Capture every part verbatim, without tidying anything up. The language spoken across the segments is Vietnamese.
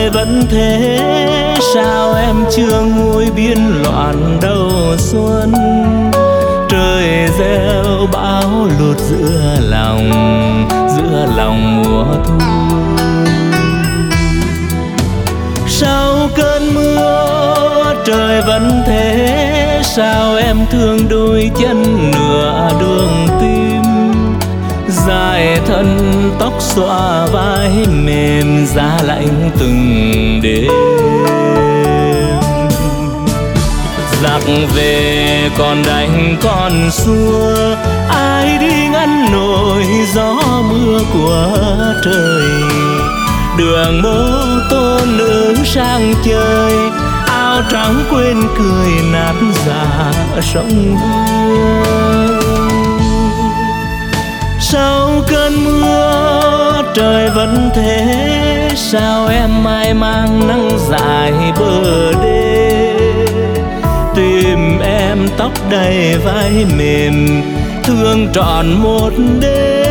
trời vẫn thế, sao em chưa nguôi biên loạn đầu xuân. Trời gieo bão lụt giữa lòng, giữa lòng mùa thu. Sau cơn mưa trời vẫn thế, sao em thương đôi chân nửa đường tim. Dài thân tóc xõa vai mềm, giá lạnh từng đêm. Giặc về còn đánh còn xua, ai đi ngăn nổi gió mưa của trời. Đường mô tô nữ sang chơi, áo trắng quên cười nát dạ sông Hương. Sau cơn mưa trời vẫn thế, sao em mai mang nắng dài bờ đê. Tìm em tóc đầy vai mềm, thương trọn một đêm.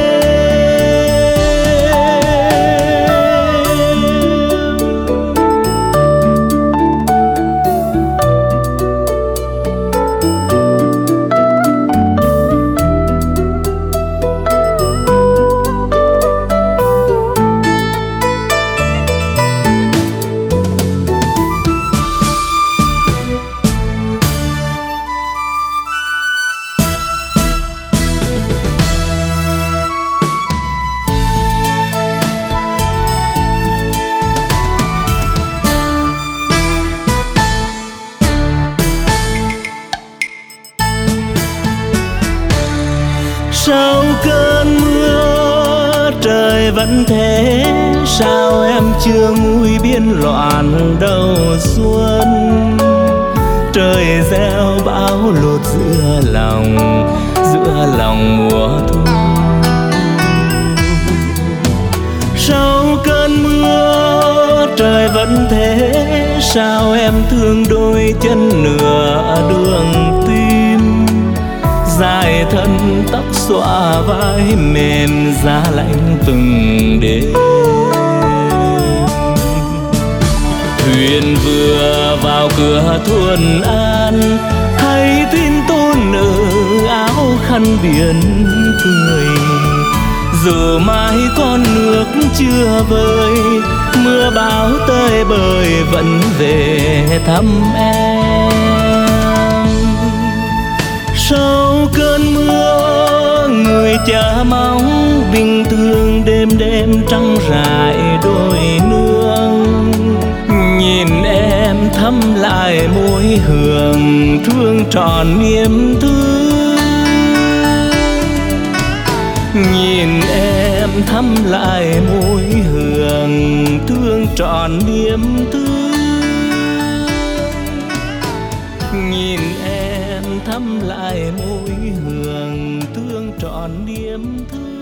Sau cơn mưa trời vẫn thế, sao em chưa nguôi biên loạn đầu xuân. Trời gieo bão lụt giữa lòng, giữa lòng mùa thu. Sau cơn mưa trời vẫn thế, sao em thương đôi chân nửa đường tim. Dài thân tóc xõa vai mềm, giá lạnh từng đêm. Thuyền vừa vào cửa Thuận An, hay tin tôn nữ áo khăn biển cười. Dù mai con nước chưa vơi, mưa bão tơi bời vẫn về thăm em. Sau cơn mưa người cha mong, bình thường đêm đêm trăng rải đôi nương. Nhìn em thăm lại môi hương, thương trọn niềm thương. Nhìn em thăm lại môi hương, thương trọn niềm thương. Nhìn em thăm lại môi hương, thương trọn niềm thương.